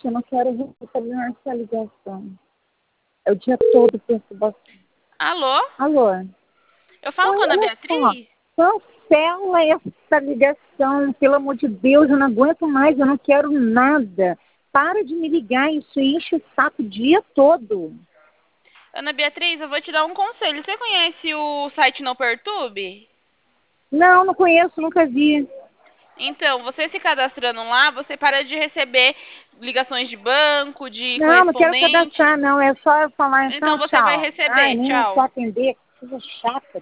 Gente, eu não quero receber essa ligação. É o dia todo perturbação. Alô? Alô? Eu falo Oi, com a Ana olha só. Beatriz? Cancela essa ligação. Pelo amor de Deus, eu não aguento mais. Eu não quero nada. Para de me ligar. Isso enche o saco o dia todo. Ana Beatriz, eu vou te dar um conselho. Você conhece o site Não Perturbe? Não, não conheço, nunca vi. Então, você se cadastrando lá, você para de receber ligações de banco, de Não, não quero correspondente. cadastrar, não. É só eu falar, Então então, você vai tchau. Ai, receber. nem só Tchau. atender. Coisa chata.